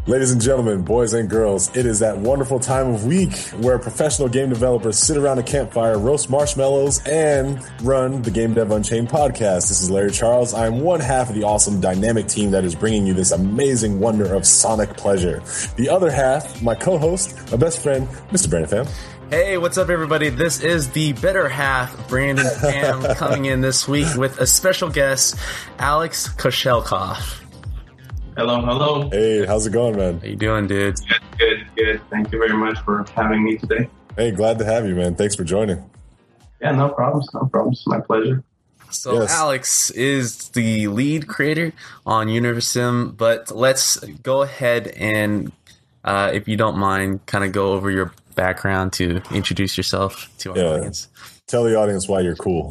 Ladies and gentlemen, boys and girls, it is that wonderful time of week where professional game developers sit around a campfire, roast marshmallows, and run the Game Dev Unchained podcast. This is Larry Charles. I am one half of the awesome dynamic team that is bringing you this amazing wonder of sonic pleasure. The other half, my co-host, my best friend, Mr. Brandon Pham. Hey, what's up, everybody? This is the better half, Brandon Pham, coming in this week with a special guest, Alex Koshelkov. Hello. Hey, how's it going, man? How you doing, dude? Good. Thank you very much for having me today. Hey, glad to have you, man. Thanks for joining. Yeah, no problems. My pleasure. So yes. Alex is the lead creator on Universim, but let's go ahead and, if you don't mind, kind of go over your background to introduce yourself to our audience. Tell the audience why you're cool.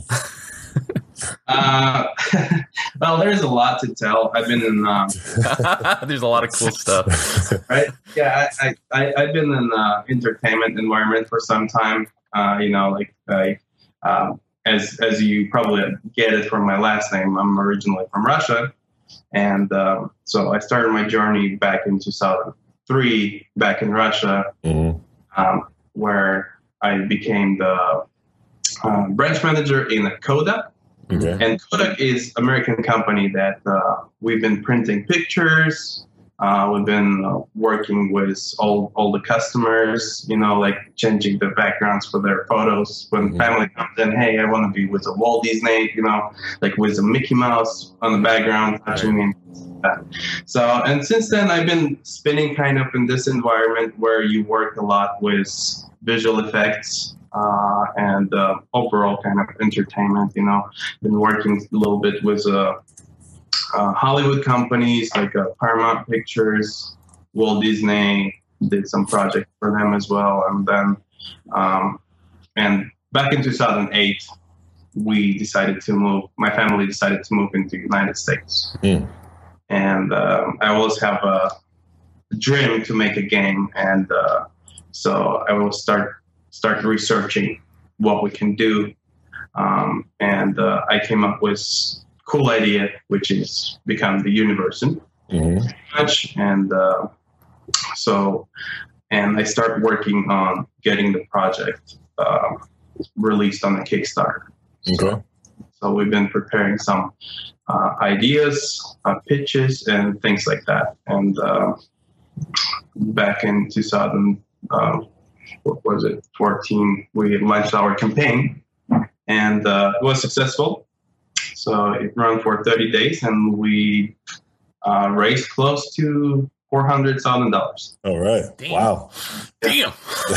Well, there's a lot to tell. I've been in there's a lot of cool stuff, right? Yeah, I've been in entertainment environment for some time. As you probably get it from my last name, I'm originally from Russia, and so I started my journey back in 2003 back in Russia, where I became the branch manager in Kodak. Okay. And Kodak is an American company that we've been printing pictures. We've been working with all the customers, like changing the backgrounds for their photos. When family comes in, hey, I want to be with a Walt Disney, like with a Mickey Mouse on the background, touching me. So, and since then, I've been spinning kind of in this environment where you work a lot with visual effects. And overall kind of entertainment, been working a little bit with Hollywood companies like Paramount Pictures, Walt Disney, did some projects for them as well. And then, and back in 2008, my family decided to move into the United States. And I always have a dream to make a game. And so I will start researching what we can do. And I came up with a cool idea, which is become the Universim. And and I start working on getting the project released on the Kickstarter. Okay. So we've been preparing some ideas, pitches, and things like that. And back in 14, we launched our campaign, and it was successful. So it ran for 30 days, and we raised close to $400,000. All right. Damn. Wow. Damn.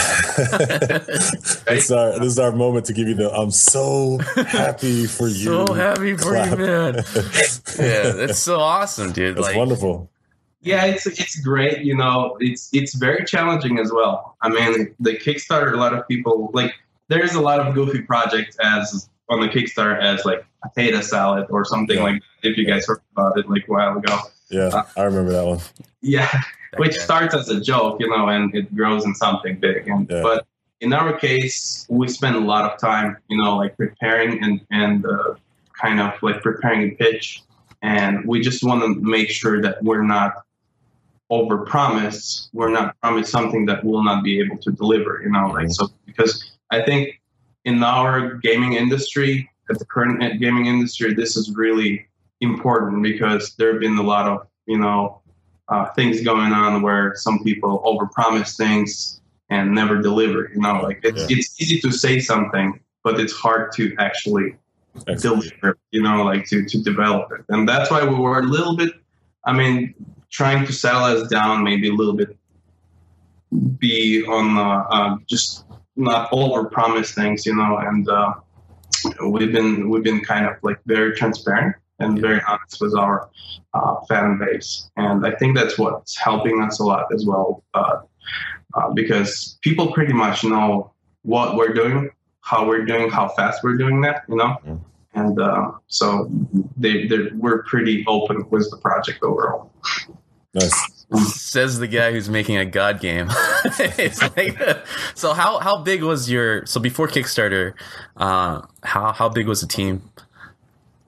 This is our moment to give you I'm so happy for you. So happy for you, man. Yeah, that's so awesome, dude. That's wonderful. Yeah, it's great. It's very challenging as well. I mean, the Kickstarter, a lot of people there's a lot of goofy projects as on the Kickstarter as like potato salad or something like that. If you guys heard about it a while ago. Yeah, I remember that one. Yeah, which starts as a joke, and it grows in something big. But in our case, we spend a lot of time, preparing and kind of preparing a pitch, and we just want to make sure that we're not overpromise. We're not promised something that we'll not be able to deliver, so because I think in our gaming industry, at the current gaming industry, this is really important because there have been a lot of, things going on where some people overpromise things and never deliver, it's easy to say something, but it's hard to actually deliver, to develop it. And that's why we were a little bit, trying to settle us down, maybe a little bit, be on just not overpromise things, and we've been kind of very transparent and very honest with our fan base, and I think that's what's helping us a lot as well, because people pretty much know what we're doing, how we're doing, how fast we're doing that, and so we're pretty open with the project overall. Nice. Says the guy who's making a God game. It's so how big was before Kickstarter? How big was the team?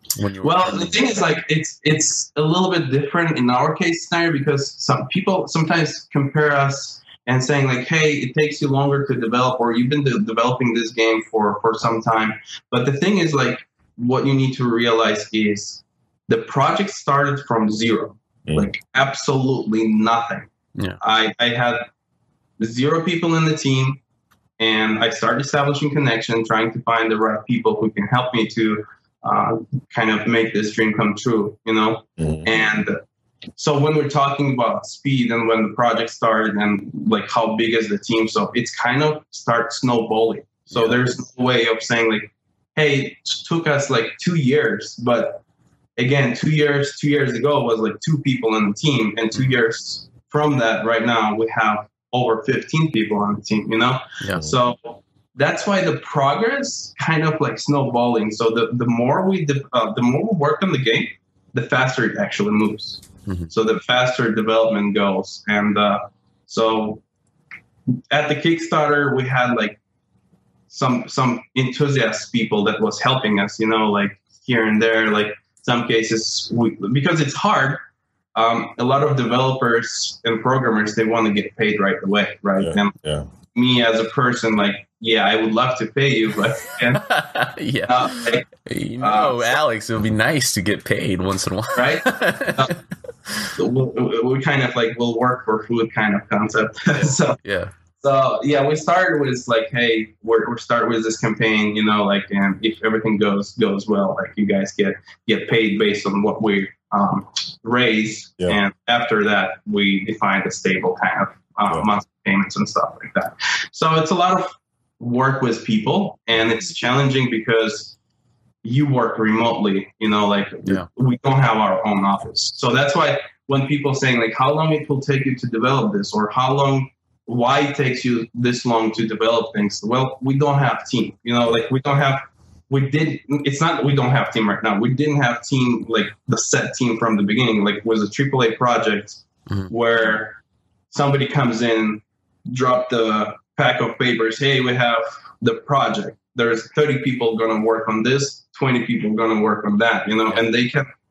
when you? Well, the thing is, like, it's a little bit different in our case scenario because some people sometimes compare us and saying like, hey, it takes you longer to develop, or you've been developing this game for some time. But the thing is, like, what you need to realize is the project started from zero, like absolutely nothing. Yeah. I had 0 people in the team, and I started establishing connection, trying to find the right people who can help me to kind of make this dream come true, you know? And so when we're talking about speed and when the project started and like how big is the team, so it's kind of start snowballing. So there's no way of saying like, hey, it took us like 2 years, but again, 2 years ago was like 2 people on the team, and 2 years from that right now we have over 15 people on the team, you know? Yeah. So that's why the progress kind of like snowballing. So the more we work on the game, the faster it actually moves. So the faster development goes. And so at the Kickstarter, we had like some enthusiast people that was helping us, you know, like here and there, like some cases, because it's hard. A lot of developers and programmers, they want to get paid right away, right? And me as a person, like, yeah, I would love to pay you, but Alex, it would be nice to get paid once in a while, right? We kind of like will work for food kind of concept. So we started with like, hey, we're start with this campaign, you know, like, and if everything goes well, like you guys get paid based on what we raise, and after that we define a stable kind of monthly payments and stuff like that. So it's a lot of work with people, and it's challenging because you work remotely, you know, like we don't have our own office. So that's why when people saying like, how long it will take you to develop this, or why it takes you this long to develop things? Well, we don't have team, you know, like we don't have team right now. We didn't have team, like the set team from the beginning, like it was a AAA project where somebody comes in, drop the pack of papers. Hey, we have the project. There's 30 people going to work on this, 20 people going to work on that, you know, and they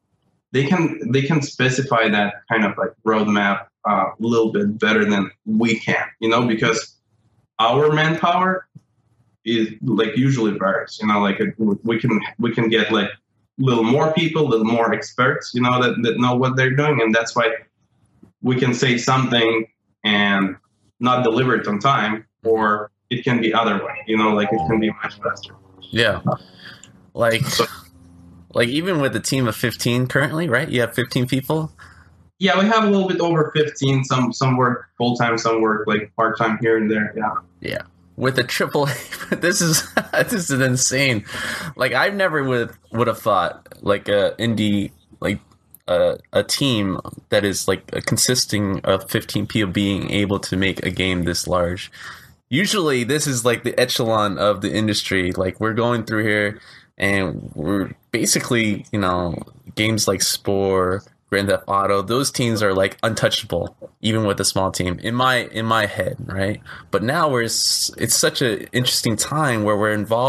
can specify that kind of like roadmap a little bit better than we can, you know, because our manpower is like usually varies, you know, like we can get like a little more people, a little more experts, you know, that know what they're doing. And that's why we can say something and not deliver it on time, or it can be other way, you know, like it can be much faster. Yeah. Like even with a team of 15 currently, right? You have 15 people? Yeah, we have a little bit over 15. Some work full-time, some work like part-time here and there. Yeah. Yeah. With a AAA, this is insane. Like I've never would have thought like a indie, like a team that is like consisting of 15 people being able to make a game this large. Usually this is like the echelon of the industry. Like we're going through here and we're basically, you know, games like Spore, Grand Theft Auto, those teams are like untouchable, even with a small team in my head, right? But now it's such an interesting time where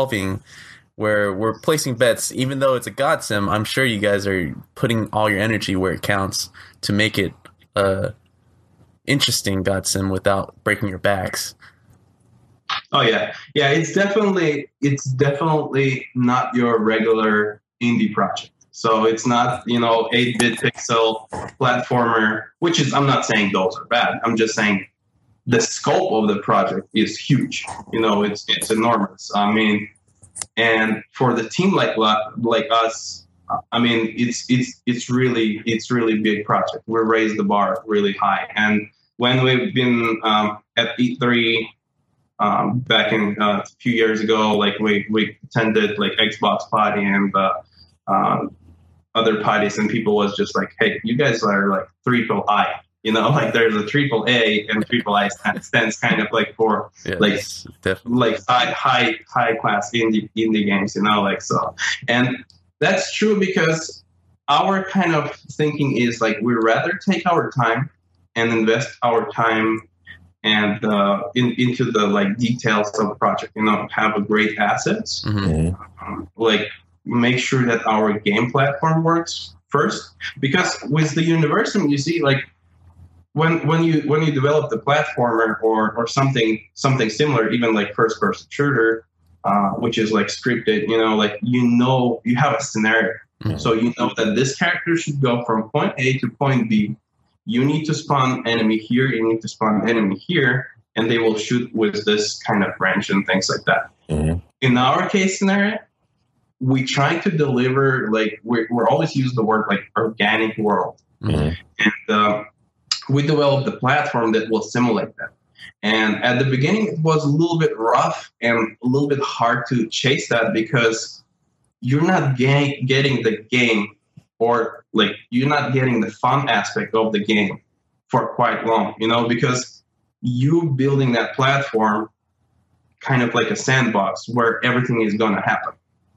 we're placing bets, even though it's a God Sim. I'm sure you guys are putting all your energy where it counts to make it interesting God Sim without breaking your backs. Oh yeah. It's definitely not your regular indie project. So it's not, you know, 8-bit pixel platformer, which is, I'm not saying those are bad. I'm just saying the scope of the project is huge. You know, it's enormous. I mean, and for the team like us, I mean, it's really big project. We raised the bar really high. And when we've been at E3 back in a few years ago, like we attended like Xbox party and other parties, and people was just like, hey, you guys are like triple I, you know, like there's a triple A and triple I stands kind of like for like high class indie games, you know, like so. And that's true because our kind of thinking is like we rather take our time and invest our time and into the like details of the project, you know, have a great assets, like make sure that our game platform works first, because with the Universum, you see, like when you develop the platformer or something similar, even like first person shooter, which is like scripted, like you have a scenario. Mm-hmm. So you know that this character should go from point A to point B. You need to spawn enemy here, you need to spawn enemy here, and they will shoot with this kind of range and things like that. Mm-hmm. In our case scenario, we try to deliver, like, we're always use the word like organic world. Mm-hmm. And we developed the platform that will simulate that. And at the beginning, it was a little bit rough and a little bit hard to chase that, because you're not getting the game, or like you're not getting the fun aspect of the game for quite long, because you building that platform kind of like a sandbox where everything is going to happen,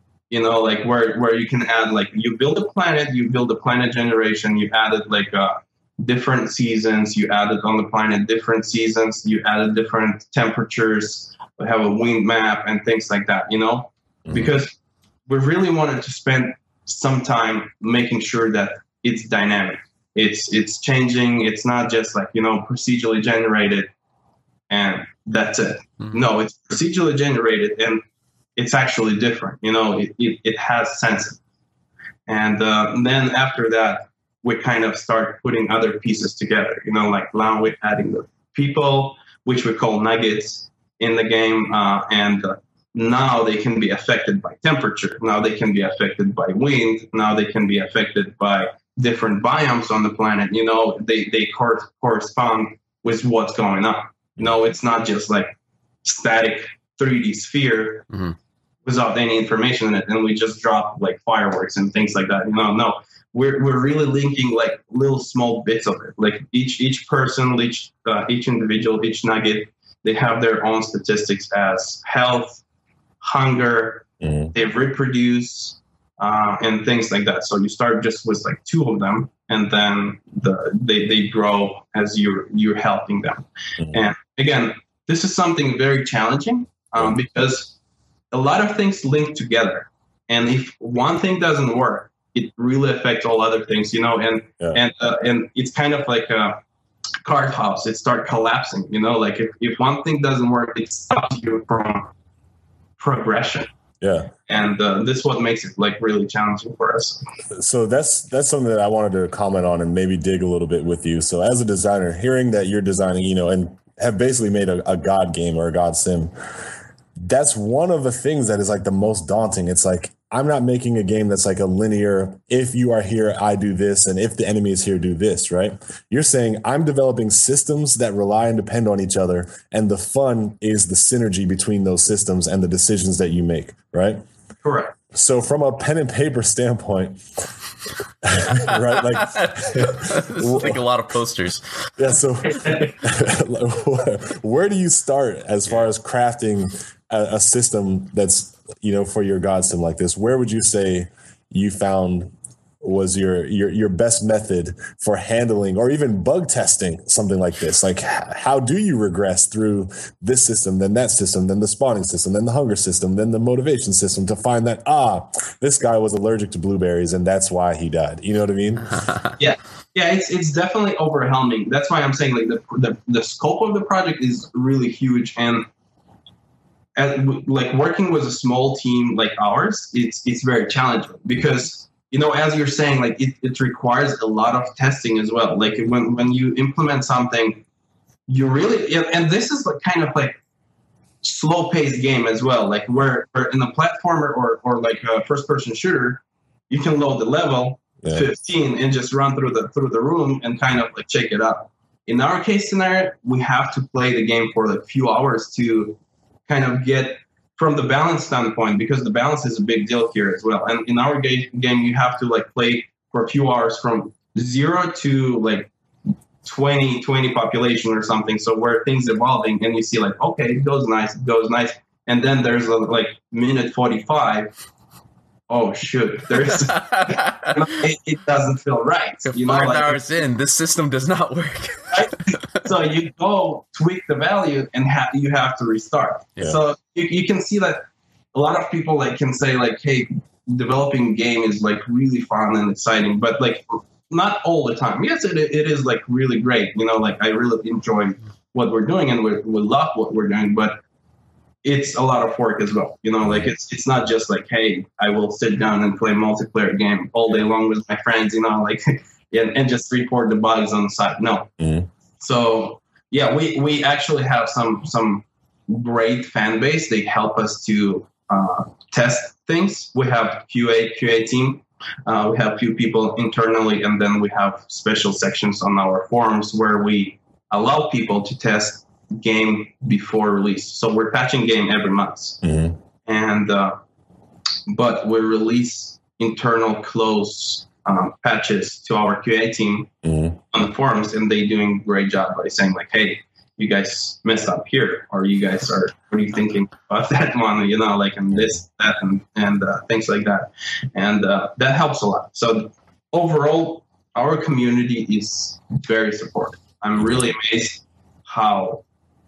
like where you can add, like, you build a planet generation, you added like different seasons, you added on the planet different seasons, you added different temperatures, we have a wind map and things like that, mm-hmm. because we really wanted to spend some time making sure that it's dynamic, it's changing, it's not just like, procedurally generated and that's it. Mm-hmm. No, it's procedurally generated and it's actually different, it has sense. And then after that, we kind of start putting other pieces together, like now we're adding the people, which we call nuggets in the game. And now they can be affected by temperature. Now they can be affected by wind. Now they can be affected by different biomes on the planet. They correspond with what's going on. It's not just like static 3D sphere mm-hmm. without any information in it. And we just drop like fireworks and things like that. No. We're really linking like little small bits of it. Like each person, each individual, each nugget, they have their own statistics as health, hunger, they reproduce, and things like that. So you start just with like 2 of them, and then they grow as you're helping them. Mm-hmm. And again, this is something very challenging because a lot of things link together, and if one thing doesn't work, it really affects all other things, and it's kind of like a card house. It starts collapsing, like if one thing doesn't work, it stops you from progression. Yeah. And this is what makes it like really challenging for us. So that's something that I wanted to comment on and maybe dig a little bit with you. So as a designer, hearing that you're designing, and have basically made a God game or a God sim, that's one of the things that is like the most daunting. It's like, I'm not making a game that's like a linear, if you are here, I do this, and if the enemy is here, do this, right? You're saying I'm developing systems that rely and depend on each other, and the fun is the synergy between those systems and the decisions that you make, right? Correct. So from a pen and paper standpoint, right? Like a lot of posters. Yeah. So where do you start as far as crafting a system that's, for your God sim like this? Where would you say you found was your best method for handling or even bug testing something like this? Like, how do you regress through this system, then that system, then the spawning system, then the hunger system, then the motivation system to find that, this guy was allergic to blueberries and that's why he died. You know what I mean? Yeah. It's definitely overwhelming. That's why I'm saying like the scope of the project is really huge, and like working with a small team like ours, it's very challenging because, as you're saying, like it requires a lot of testing as well. Like when you implement something, you really, and this is like kind of like slow paced game as well. Like where in a platformer or like a first person shooter, you can load the level 15 and just run through the room and kind of like check it out. In our case scenario, we have to play the game for like a few hours to kind of get from the balance standpoint, because the balance is a big deal here as well. And in our game, you have to like play for a few hours from 0 to like 20 population or something. So where things evolving and you see like, okay, it goes nice. And then there's like minute 45. Oh shoot! There's it doesn't feel right. 5 hours in, this system does not work. Right? So you go tweak the value and you have to restart. Yeah. So you can see that a lot of people like can say like, hey, developing game is like really fun and exciting, but like not all the time. Yes, it is like really great. You know, like I really enjoy what we're doing and we love what we're doing, but it's a lot of work as well. You know, like it's not just like, hey, I will sit down and play multiplayer game all day long with my friends, you know, like and just report the bugs on the side. No. Mm-hmm. So yeah, we actually have some great fan base. They help us to test things. We have QA team. We have few people internally, and then we have special sections on our forums where we allow people to test game before release. So we're patching game every month, mm-hmm. and but we release internal close patches to our QA team mm-hmm. on the forums, and they doing a great job by saying like, hey, you guys messed up here, or you guys are rethinking about that one, you know, like, and this, that, and things like that. And that helps a lot. So overall, our community is very supportive. I'm really amazed how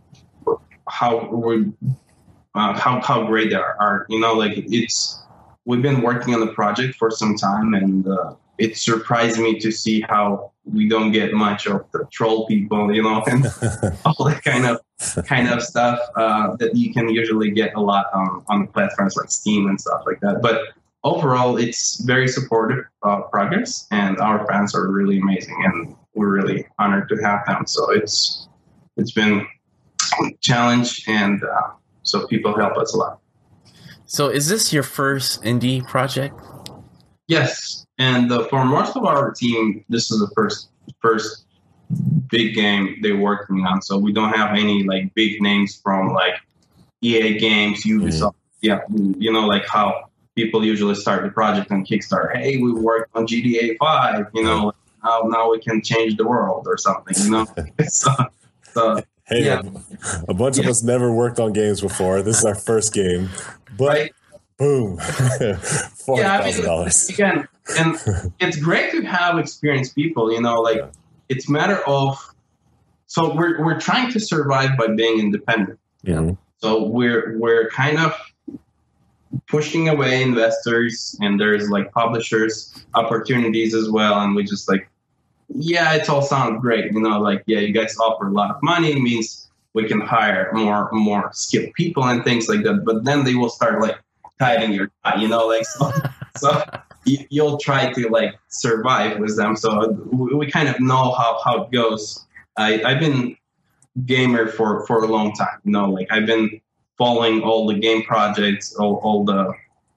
great they are. You know, like we've been working on the project for some time, and it surprised me to see how we don't get much of the troll people, you know, and all that kind of stuff that you can usually get a lot on the platforms like Steam and stuff like that. But overall, it's very supportive progress, and our fans are really amazing, and we're really honored to have them. So it's been a challenge, and so people help us a lot. So is this your first indie project? Yes. And for most of our team, this is the first big game they're working on. So we don't have any like big names from like EA Games, Ubisoft. Mm-hmm. Yeah, you know, like how people usually start the project on Kickstarter. Hey, we worked on GTA 5. You know, now we can change the world or something. You know, so hey, yeah. A bunch of us never worked on games before. This is our first game, but. Right. Boom. $400,000. Again, and it's great to have experienced people, you know, like it's a matter of, so we're trying to survive by being independent. Yeah. So we're kind of pushing away investors, and there's like publishers opportunities as well. And we just like, yeah, it all sounds great. You know, like, yeah, you guys offer a lot of money. It means we can hire more skilled people and things like that. But then they will start like, hiding your tie, you know, like so you'll try to like survive with them. So we kind of know how it goes. I've been gamer for a long time, you know, like I've been following all the game projects, all the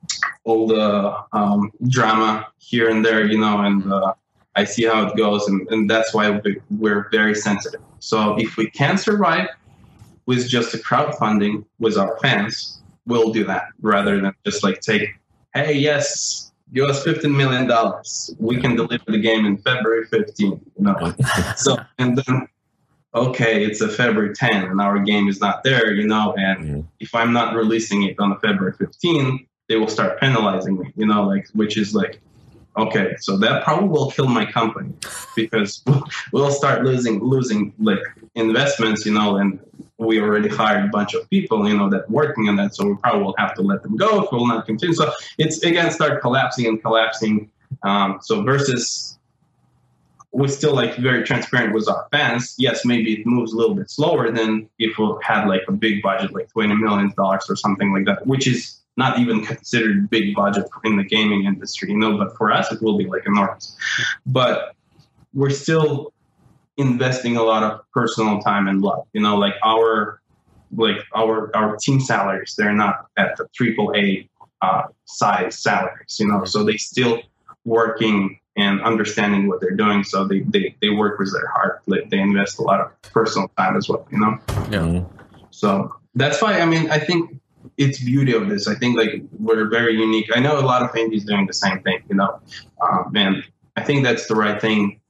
drama here and there, you know, and I see how it goes, and that's why we're very sensitive. So if we can survive with just a crowdfunding with our fans, we'll do that rather than just like take, hey, yes, give us $15 million. We can deliver the game in February 15, you know. So, and then, okay, it's a February 10 and our game is not there, you know, and if I'm not releasing it on the February 15, they will start penalizing me, you know, like, which is like, okay, so that probably will kill my company because we'll start losing like investments, you know, and we already hired a bunch of people, you know, that working on that. So we probably will have to let them go if we'll not continue. So it's again, start collapsing. So versus we're still like very transparent with our fans. Yes, maybe it moves a little bit slower than if we had like a big budget, like $20 million or something like that, which is not even considered big budget in the gaming industry, you know, but for us, it will be like enormous. But we're still investing a lot of personal time and love, you know, like our team salaries, they're not at the AAA size salaries, you know, so they still working and understanding what they're doing. So they work with their heart. Like they invest a lot of personal time as well, you know? Yeah. So that's why, I mean, I think it's beauty of this. I think like we're very unique. I know a lot of indies doing the same thing, you know, and I think that's the right thing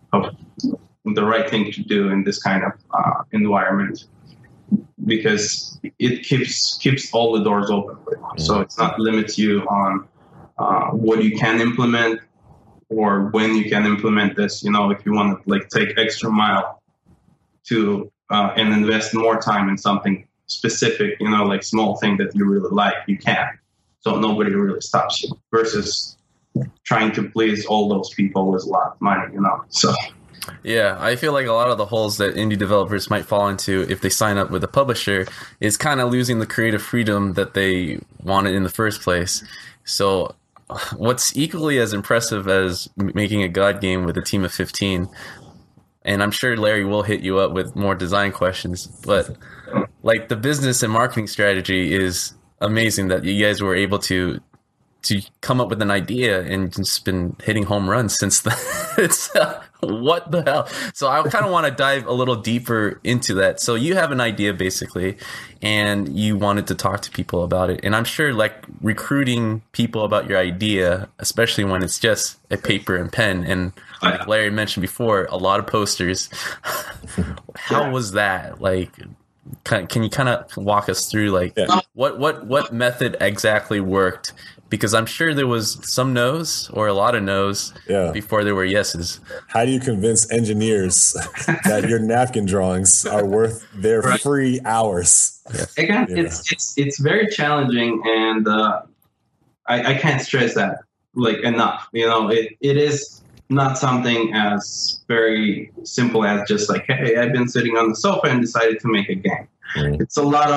to do in this kind of environment, because it keeps all the doors open. So it's not limits you on what you can implement or when you can implement this. You know, if you want to like take extra mile to and invest more time in something specific, you know, like small thing that you really like, you can. so nobody really stops you. Versus trying to please all those people with a lot of money, So. Yeah, I feel like a lot of the holes that indie developers might fall into if they sign up with a publisher is kind of losing the creative freedom that they wanted in the first place. So what's equally as impressive as making a God game with a team of 15, and I'm sure Larry will hit you up with more design questions, but like the business and marketing strategy is amazing that you guys were able to come up with an idea and just been hitting home runs since then. It's what the hell? So I kind of want to dive a little deeper into that. So you have an idea basically, and you wanted to talk to people about it. And I'm sure like recruiting people about your idea, especially when it's just a paper and pen, and like Larry mentioned before, a lot of posters. How was that? Like, can you kind of walk us through like what method exactly worked? Because I'm sure there was some no's or a lot of no's before there were yeses. How do you convince engineers that your napkin drawings are worth their free hours? Again, it's very challenging, and I can't stress that like enough. It is not something as very simple as just like, hey, I've been sitting on the sofa and decided to make a game. It's a lot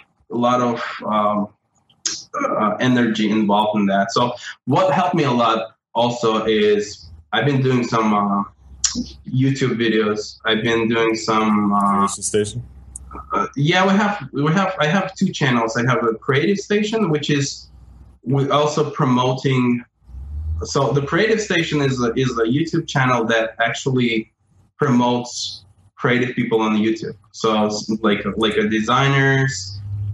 of energy involved in that. So what helped me a lot also is I've been doing some YouTube videos. I've been doing some Creation Station. I have two channels. I have a Creative Station, which is we're also promoting. So the Creative Station is a YouTube channel that actually promotes creative people on YouTube. So it's like a designers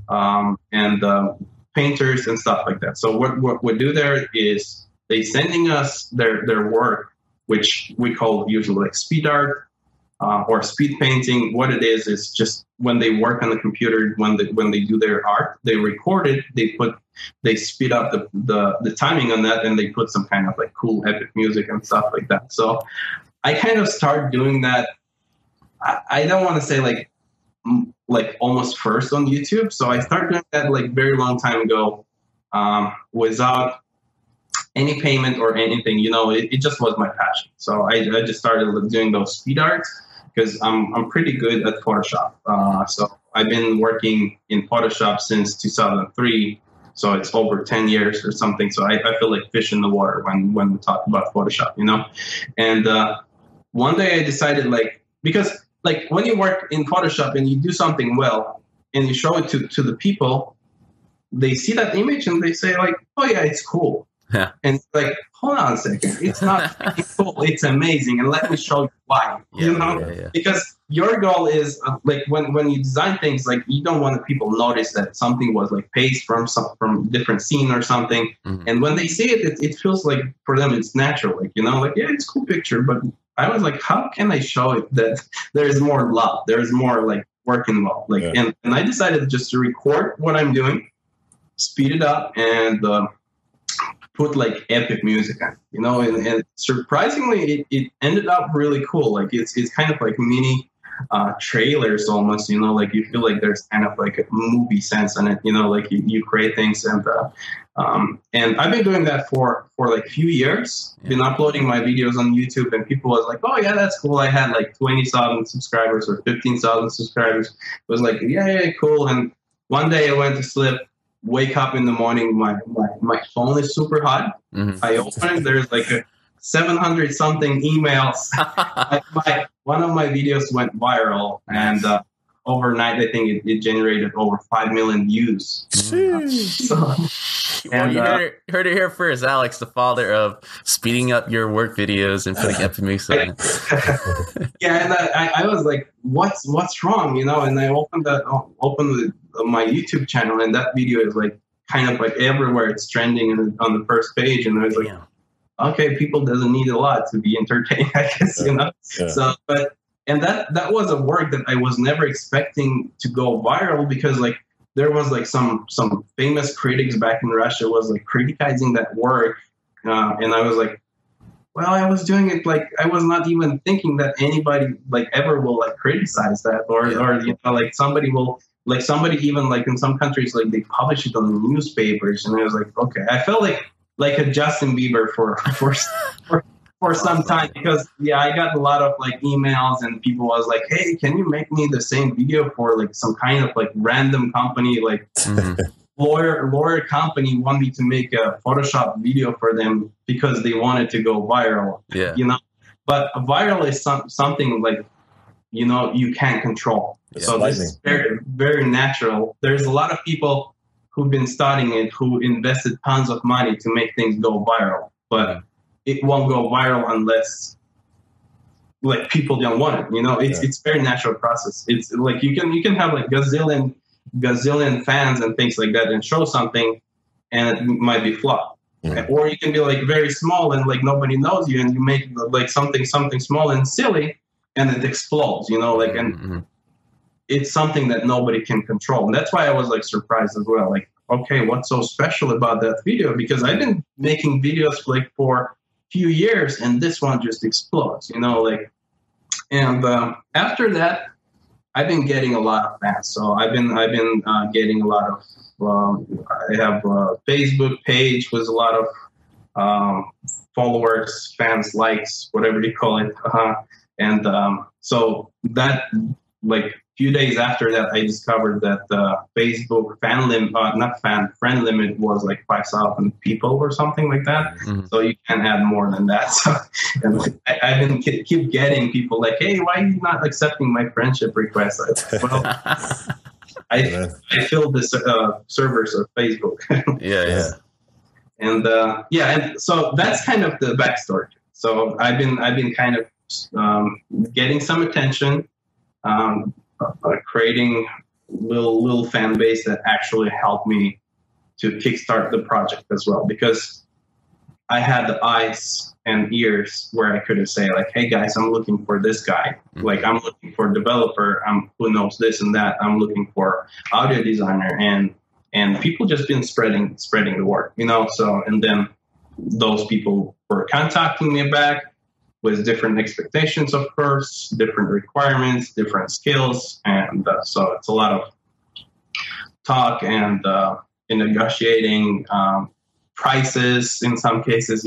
and painters and stuff like that. So what we do there is they sending us their work, which we call usually like speed art or speed painting. What it is just when they work on the computer, when they do their art, they record it, they speed up the timing on that, and they put some kind of like cool epic music and stuff like that. So I kind of started doing that. I don't want to say like almost first on YouTube. So I started doing that like very long time ago without any payment or anything. It just was my passion. So I just started doing those speed arts because I'm pretty good at Photoshop. So I've been working in Photoshop since 2003. So it's over 10 years or something. So I feel like fish in the water when we talk about Photoshop, And one day I decided because when you work in Photoshop and you do something well and you show it to the people, they see that image and they say like, oh yeah, it's cool. Yeah. And it's like, hold on a second. It's not cool. It's amazing. And let me show you why, Yeah. Because your goal is when you design things, like you don't want people notice that something was like paste from different scene or something. Mm-hmm. And when they see it, it feels like for them, it's natural. Yeah, it's a cool picture, but I was like, how can I show it that there's more love? There's more like work involved. And I decided just to record what I'm doing, speed it up, and put like epic music on, and surprisingly, it ended up really cool. Like it's kind of like mini trailers almost, like you feel like there's kind of like a movie sense in it, like you create things and I've been doing that for like a few years, been uploading my videos on YouTube, and people was like, oh yeah, that's cool. I had like 20,000 subscribers or 15,000 subscribers. It was like, yeah, cool. And one day I went to sleep, wake up in the morning, my phone is super hot. Mm-hmm. I open it, there's like 700 something emails. One of my videos went viral, and overnight I think it generated over 5 million views. Well, you heard it here first. Alex, the father of speeding up your work videos and putting epic music on it. Yeah, and I was like, what's wrong, And I opened my YouTube channel, and that video is like kind of like everywhere. It's trending on the first page, and I was like, okay, people doesn't need a lot to be entertained, I guess, Yeah. So, and that was a work that I was never expecting to go viral, because like there was like some famous critics back in Russia was like criticizing that work, and I was like, well, I was doing it like I was not even thinking that anybody like ever will like criticize that, or like somebody will like somebody even like in some countries, like they publish it on the newspapers, and I was like, okay, I felt like a Justin Bieber for some time, because I got a lot of like emails and people was like, hey, can you make me the same video for like some kind of like random company, like lawyer company want me to make a Photoshop video for them because they wanted to go viral. But viral is something like, you can't control. So this is very, very natural. There's a lot of people who've been studying it, who invested tons of money to make things go viral, but it won't go viral unless like people don't want it. It's very natural process. It's like you can have like gazillion fans and things like that and show something and it might be flop. Or you can be like very small and like nobody knows you, and you make like something small and silly and it explodes, and it's something that nobody can control. And that's why I was like surprised as well. Like, okay, what's so special about that video? Because I've been making videos like for few years and this one just explodes, and after that I've been getting a lot of fans. So I've been getting a lot of I have a Facebook page with a lot of followers, fans, likes, whatever you call it, and so that like few days after that, I discovered that Facebook friend limit was like 5,000 people or something like that. So you can add more than that. So, and I've been keep getting people like, hey, why are you not accepting my friendship request? Well, I filled the servers of Facebook. And so that's kind of the backstory. So I've been kind of getting some attention. Creating little fan base that actually helped me to kickstart the project as well, because I had the eyes and ears where I could say like, hey guys, I'm looking for this guy. Like I'm looking for a developer who knows this and that. I'm looking for audio designer, and people just been spreading the word, So, and then those people were contacting me back with different expectations, of course, different requirements, different skills. And so it's a lot of talk and in negotiating prices in some cases,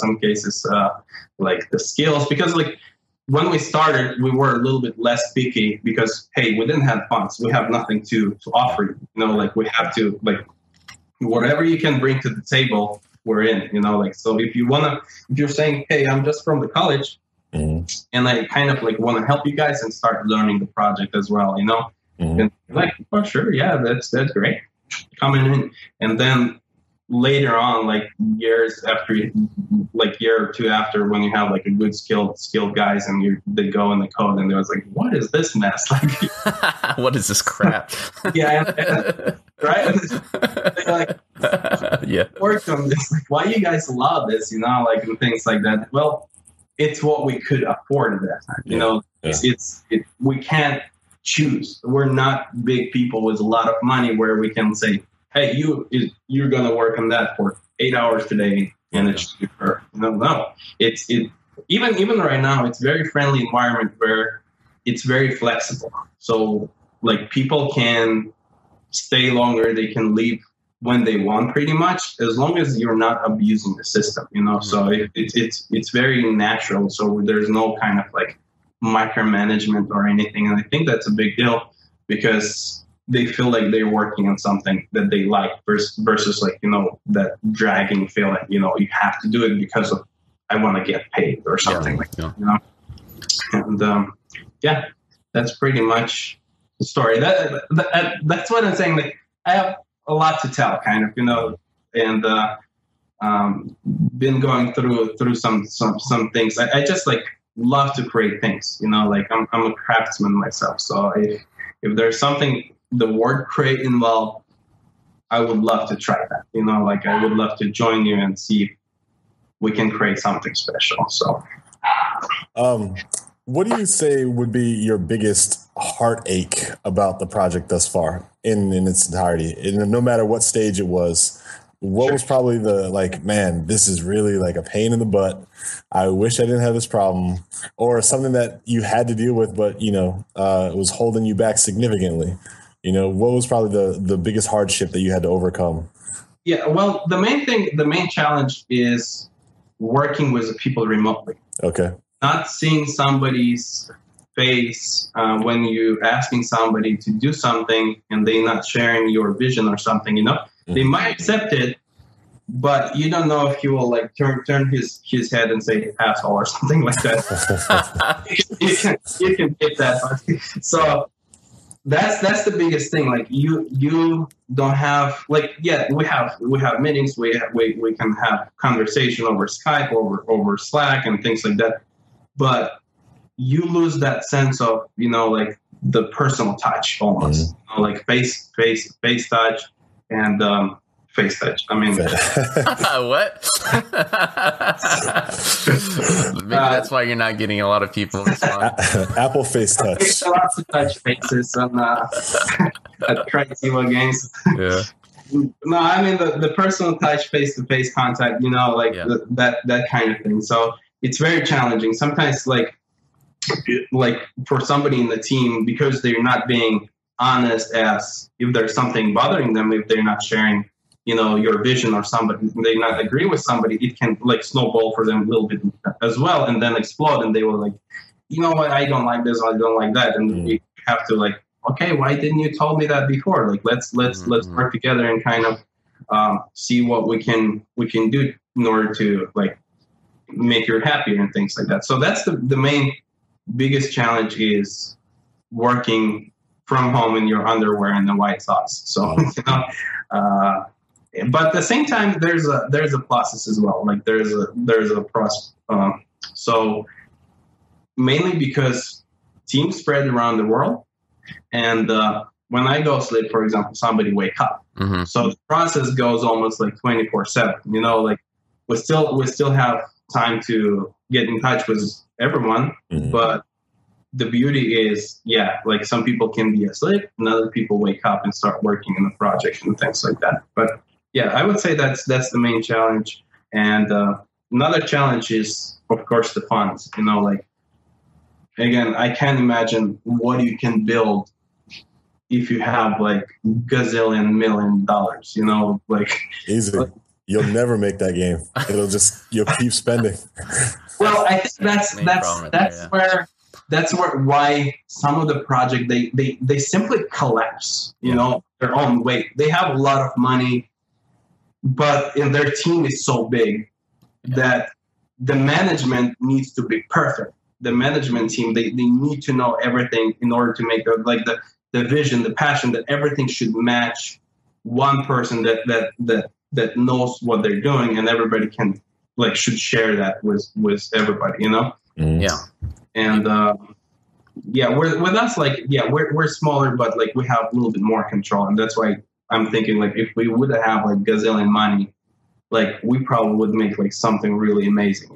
like the skills. Because like when we started, we were a little bit less picky because, hey, we didn't have funds. We have nothing to offer you. Like we have to, like, whatever you can bring to the table, we're in, so if you're saying, hey, I'm just from the college and I kind of like want to help you guys and start learning the project as well, and like, oh, sure. Yeah, that's great. Coming in. And then later on, like years after, like year or two after, when you have like a good skilled guys and they go in the code and they was like, what is this mess? Like, what is this crap? Right? They're like, work on this. Like, why you guys love this? Like, and things like that. Well, it's what we could afford at that time. We can't choose. We're not big people with a lot of money where we can say, hey, you're gonna work on that for 8 hours today, and it's cheaper. No. It's even right now, it's very friendly environment where it's very flexible. So like people can stay longer, they can leave when they want, pretty much, as long as you're not abusing the system, So it's very natural. So there's no kind of like micromanagement or anything, and I think that's a big deal because they feel like they're working on something that they like versus like, that dragging feeling, you have to do it because of, I want to get paid or something And that's pretty much the story. That's what I'm saying. Like, I have a lot to tell, kind of, and been going through some things. I just like love to create things, like I'm a craftsman myself. So if there's something the word create involved, I would love to try that. Like I would love to join you and see if we can create something special. So, what do you say would be your biggest heartache about the project thus far in its entirety? And no matter what stage it was, what was probably the like, man, this is really like a pain in the butt. I wish I didn't have this problem, or something that you had to deal with, but it was holding you back significantly. What was probably the biggest hardship that you had to overcome? Yeah, well, the main challenge is working with people remotely. Okay. Not seeing somebody's face when you're asking somebody to do something and they're not sharing your vision or something, They might accept it, but you don't know if he will like turn his head and say asshole or something like that. you can get that. So that's the biggest thing. Like you don't have like, yeah, we have meetings, we can have conversation over Skype, over Slack and things like that. But you lose that sense of, like the personal touch almost, like face touch and face touch. I mean, what? Maybe that's why you're not getting a lot of people respond. Apple Face Touch. Lots of touch faces on Crazy games. Yeah. No, I mean the personal touch, face-to-face contact. That kind of thing. So it's very challenging. Sometimes, like for somebody in the team, because they're not being honest as if there's something bothering them, if they're not sharing, your vision or somebody, they not agree with somebody, it can like snowball for them a little bit as well and then explode. And they were like, you know what, I don't like this, I don't like that. And we have to like, okay, why didn't you tell me that before? Like, let's work together and kind of see what we can do in order to like make you happier and things like that. So that's the main biggest challenge is working from home in your underwear and the white socks. So, but at the same time, there's a process as well. Like there's a process. So mainly because teams spread around the world, and when I go sleep, for example, somebody wake up. Mm-hmm. So the process goes almost like 24/7. Like we still have time to get in touch with everyone, but the beauty is, like some people can be asleep and other people wake up and start working in the project and things like that. But I would say that's the main challenge. And another challenge is, of course, the funds. Like, again, I can't imagine what you can build if you have like $1 million, like easy. You'll never make that game. You'll keep spending. Well, I think that's why some of the project they simply collapse, their own weight. They have a lot of money, but their team is so big that the management needs to be perfect. The management team, they need to know everything in order to make the vision, the passion, that everything should match one person that knows what they're doing, and everybody can should share that with everybody, Yeah. And with us, we're smaller, but we have a little bit more control, and that's why I'm thinking if we would have gazillion money, we probably would make something really amazing,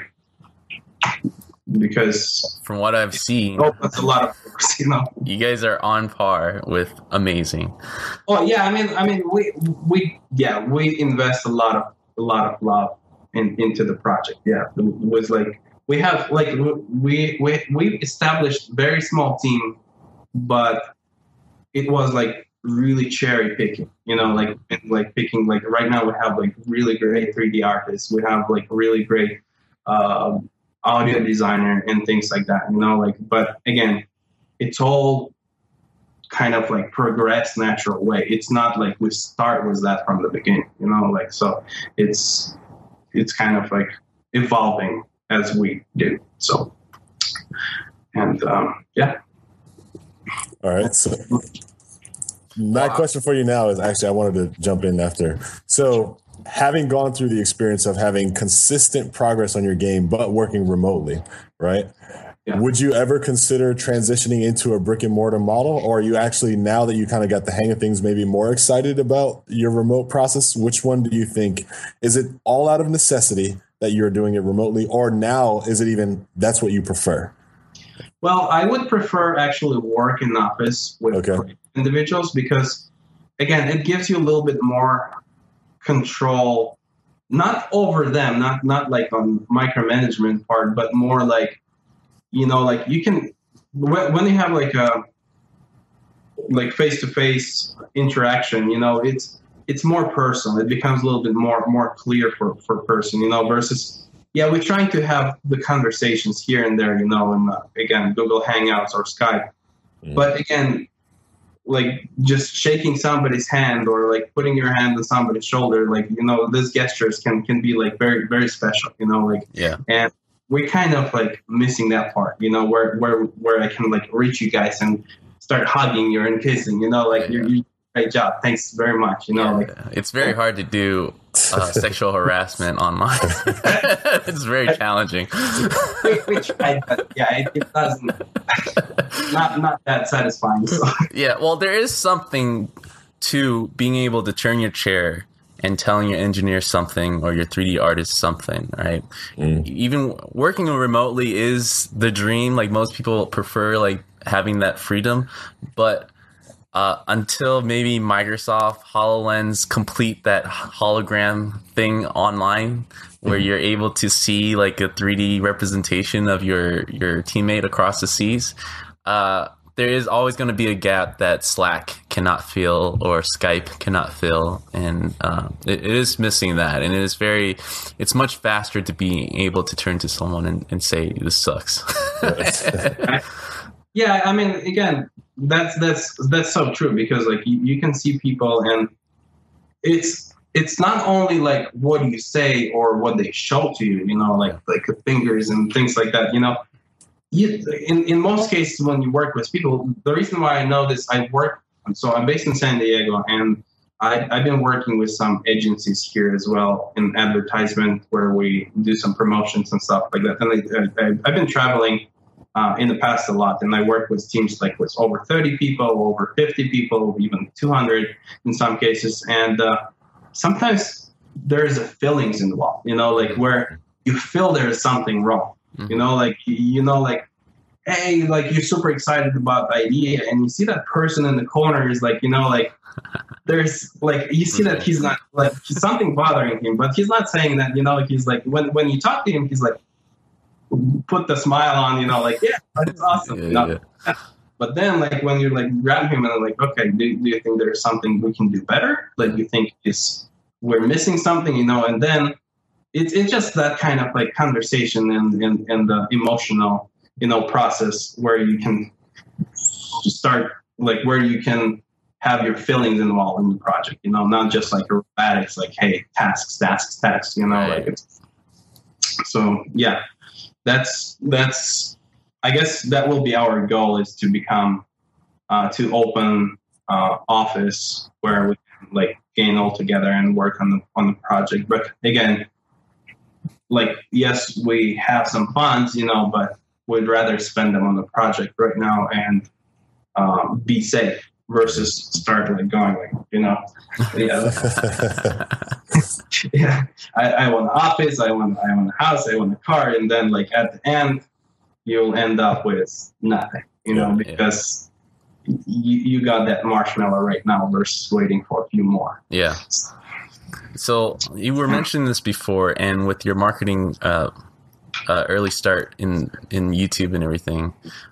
because from what I've seen, that's a lot of focus, You guys are on par with amazing. Oh yeah, I mean we invest a lot of love into the project. Yeah, it was we have we established very small team, but it was really cherry picking, picking right now we have really great 3D artists, we have really great audio designer and things like that, but again, it's all kind of progress natural way. It's not we start with that from the beginning, so it's kind of evolving as we do. So, and yeah. All right. So my question for you now is actually, I wanted to jump in after. So having gone through the experience of having consistent progress on your game, but working remotely, right? Yeah. Would you ever consider transitioning into a brick and mortar model? Or are you actually, now that you kind of got the hang of things, maybe more excited about your remote process? Which one do you think? Is it all out of necessity that you're doing it remotely? Or now is it even, that's what you prefer? Well, I would prefer actually work in office with individuals because, again, it gives you a little bit more control, not over them, not on micromanagement part, but more you can, when you have like face-to-face interaction, it's more personal. It becomes a little bit more clear for person, versus, we're trying to have the conversations here and there, in again, Google Hangouts or Skype. But again, like just shaking somebody's hand or like putting your hand on somebody's shoulder, like, these gestures can be like very, very special, and we're kind of like missing that part, where I can like reach you guys and start hugging you and kissing, you great job. Thanks very much. It's very hard to do sexual harassment online. It's very challenging. We tried, but it doesn't. Not that satisfying. So. Yeah, well, there is something to being able to turn your chair and telling your engineer something or your 3D artist something, right? Even working remotely is the dream. Like most people prefer like having that freedom, but until maybe Microsoft HoloLens complete that hologram thing online where you're able to see like a 3D representation of your teammate across the seas, there is always going to be a gap that Slack cannot fill or Skype cannot fill. And it is missing that. And it's much faster to be able to turn to someone and say, this sucks. Yeah, I mean, again, that's so true, because like you can see people, and it's not only like what you say or what they show to you, like the fingers and things like that, in most cases when you work with people, the reason why I know this, so I'm based in San Diego, and I've been working with some agencies here as well in advertisement where we do some promotions and stuff like that. And I've been traveling in the past a lot, and I work with teams like with over 30 people, over 50 people, even 200 in some cases. And sometimes there's a feelings involved, like where you feel there's something wrong, like hey, like you're super excited about the idea, and you see that person in the corner is like, like there's like, you see that he's not like, he's something bothering him, but he's not saying that, he's like, when you talk to him, he's like, put the smile on, like, yeah, that's awesome. Yeah. But then, like, when you like grab him and like, okay, do you think there's something we can do better? Like, you think we're missing something, and then it's just that kind of like conversation and the emotional, process where you can start, like, where you can have your feelings involved in the project, not just like robotics, like, hey, tasks, right. Like it's so, yeah. That's I guess that will be our goal, is to become to open office where we can like gain all together and work on the project. But again, like, yes, we have some funds, but we'd rather spend them on the project right now and be safe versus start like going like, yeah, I want an office, I want a house, I want a car, and then like at the end you'll end up with nothing, because you got that marshmallow right now versus waiting for a few more. Yeah. So you were mentioning this before, and with your marketing early start in YouTube and everything,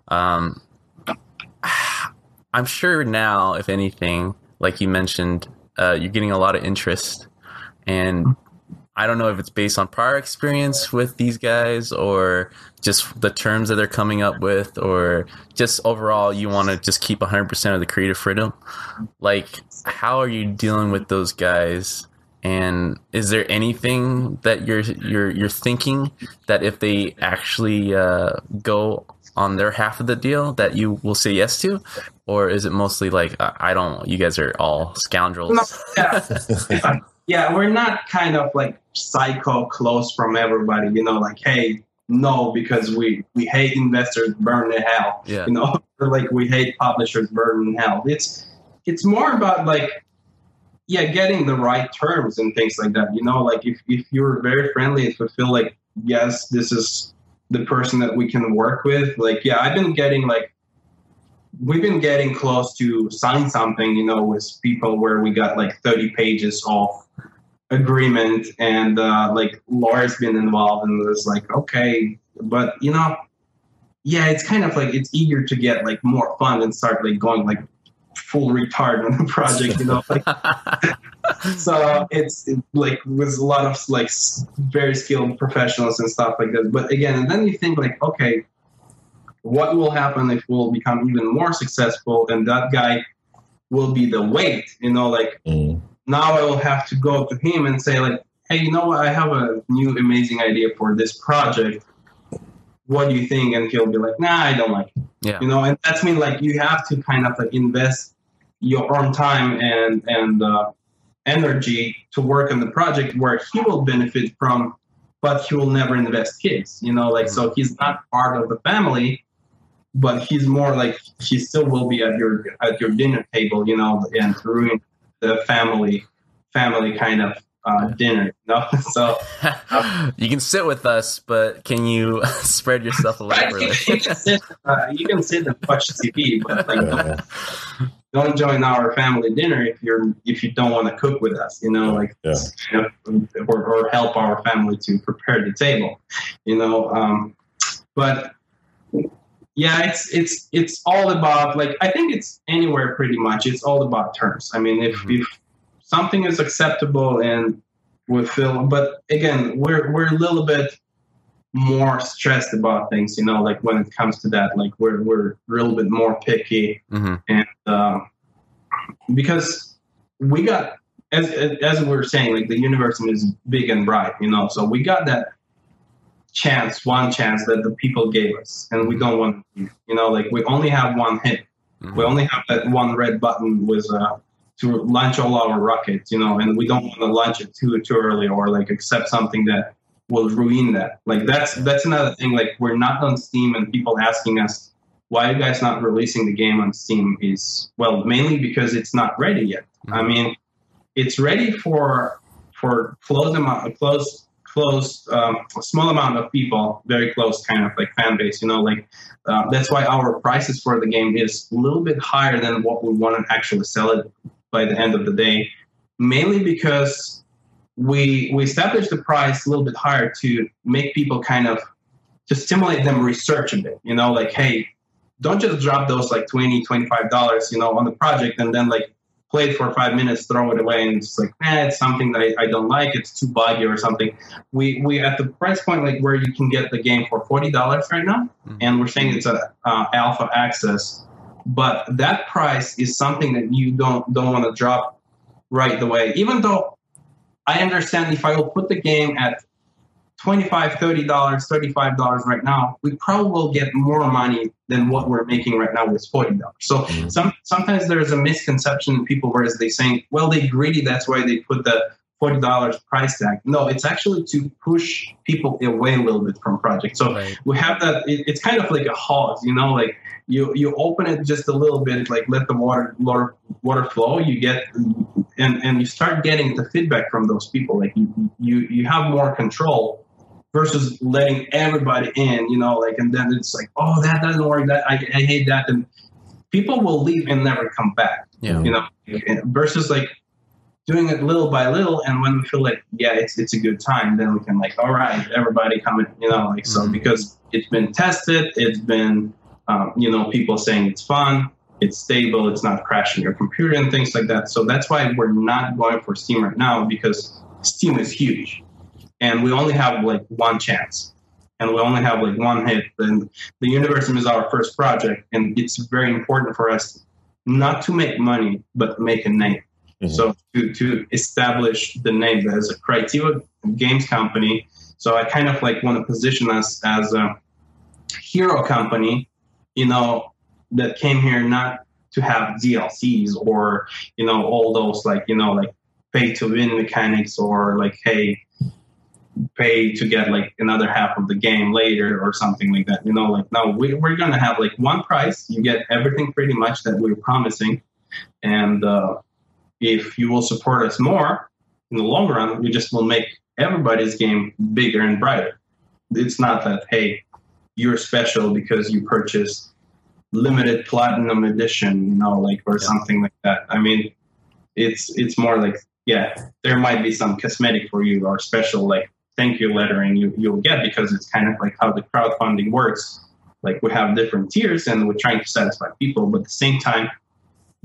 I'm sure now, if anything, like you mentioned, you're getting a lot of interest, and I don't know if it's based on prior experience with these guys or just the terms that they're coming up with, or just overall you want to just keep 100% of the creative freedom. Like, how are you dealing with those guys? And is there anything that you're thinking that if they actually go on their half of the deal that you will say yes to? Or is it mostly like, you guys are all scoundrels? No, yeah, we're not kind of like psycho close from everybody, like, hey, no, because we hate investors, burn in hell, or like we hate publishers, burn in hell. It's more about like, getting the right terms and things like that, like if you're very friendly, if we feel like, yes, this is the person that we can work with, like, we've been getting close to sign something, with people where we got like 30 pages of agreement, and like lawyers been involved, and it's like, okay, but it's kind of like, it's eager to get like more fun and start like going like full retard on the project, like, so it's like with a lot of like very skilled professionals and stuff like that. But again, and then you think like, okay, what will happen if we'll become even more successful and that guy will be the weight, like now I will have to go to him and say like, hey, you know what, I have a new amazing idea for this project. What do you think? And he'll be like, nah, I don't like it. Yeah. And that's mean like you have to kind of like invest your own time and energy to work on the project where he will benefit from, but he will never invest his, like, so he's not part of the family, but he's more like, he still will be at your dinner table, and ruin the family kind of dinner, So you can sit with us, but can you spread yourself a little further? You can sit and watch TV, but like, don't join our family dinner if you don't want to cook with us, or help our family to prepare the table, But yeah, it's all about, like, I think it's anywhere pretty much. It's all about terms. I mean, if something is acceptable and we feel, but again, we're a little bit more stressed about things, like when it comes to that, like we're a little bit more picky, and because we got, as we were saying, like the universe is big and bright, so we got that one chance that the people gave us, and we don't want to, like we only have one hit, we only have that one red button with to launch all our rockets, and we don't want to launch it too early or like accept something that will ruin that. Like that's another thing. Like we're not on Steam, and people asking us, why are you guys not releasing the game on Steam? Is, well, mainly because it's not ready yet. I mean, it's ready for a small amount of people, very close kind of like fan base, that's why our prices for the game is a little bit higher than what we want to actually sell it by the end of the day, mainly because we established the price a little bit higher to make people kind of, to stimulate them research a bit, like, hey, don't just drop those like $20, $25, on the project and then like play it for 5 minutes, throw it away, and it's like, it's something that I don't like, it's too buggy or something. We at the price point like where you can get the game for $40 right now, and we're saying it's a alpha access, but that price is something that you don't want to drop right away. Even though I understand if I will put the game at $25, $30, $35 right now, we probably will get more money than what we're making right now with $40. So sometimes there's a misconception in people where they saying, well, they're greedy, that's why they put the $40 price tag. No, it's actually to push people away a little bit from projects. So we have that. It's kind of like a hose, like you open it just a little bit, like let the water flow. You get and you start getting the feedback from those people. Like you have more control versus letting everybody in, and then it's like, oh, that doesn't work. That I hate that, and people will leave and never come back. Versus like doing it little by little, and when we feel like, it's a good time, then we can like, all right, everybody come in, so because it's been tested, it's been, people saying it's fun, it's stable, it's not crashing your computer and things like that. So that's why we're not going for Steam right now, because Steam is huge, and we only have like one chance, and we only have like one hit. And the Universum is our first project, and it's very important for us not to make money, but make a name. So to establish the name as a Criteria games company. So I kind of like want to position us as a hero company, that came here not to have DLCs or, all those like pay to win mechanics, or like, hey, pay to get like another half of the game later or something like that. No, we're going to have like one price. You get everything pretty much that we're promising. And, if you will support us more in the long run, we just will make everybody's game bigger and brighter. It's not that, hey, you're special because you purchased limited platinum edition, or something like that. I mean, it's more like, there might be some cosmetic for you or special like thank you lettering you'll get, because it's kind of like how the crowdfunding works. Like we have different tiers and we're trying to satisfy people, but at the same time,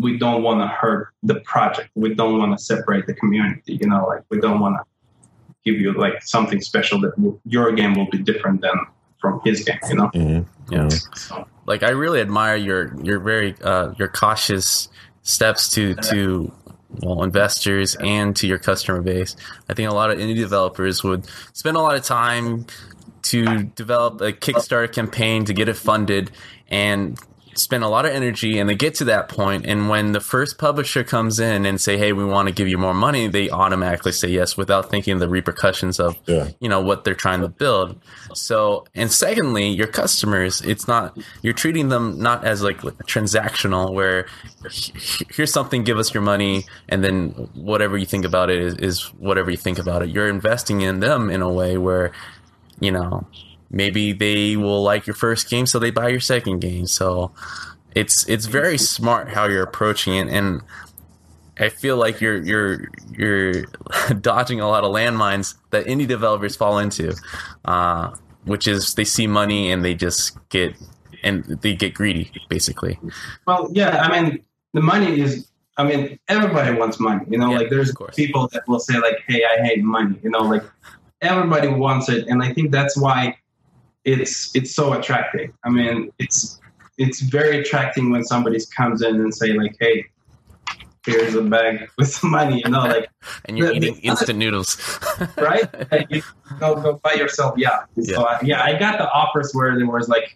we don't want to hurt the project. We don't want to separate the community. You know, like we don't want to give you like something special that your game will be different than from his game. You know. Mm-hmm. Yeah. So, Like, I really admire your very your cautious steps to investors and to your customer base. I think a lot of indie developers would spend a lot of time to develop a Kickstarter campaign to get it funded and spend a lot of energy, and they get to that point, and when the first publisher comes in and say, hey, we want to give you more money, they automatically say yes without thinking of the repercussions of what they're trying to build. So, and secondly, your customers, it's not, you're treating them not as like transactional where here's something, give us your money, and then whatever you think about it is whatever you think about it. You're investing in them in a way where, maybe they will like your first game, so they buy your second game. So it's very smart how you're approaching it, and I feel like you're dodging a lot of landmines that indie developers fall into, which is they see money and they just get greedy, basically. well, yeah, I mean, the money is. I mean, everybody wants money. Like there's people that will say like, "Hey, I hate money." Like everybody wants it, and I think that's why it's so attractive. I mean, it's very attracting when somebody comes in and say like, "Hey, here's a bag with some money," like, and you're eating instant noodles, right? And you go buy yourself. Yeah. So I got the offers where there was like,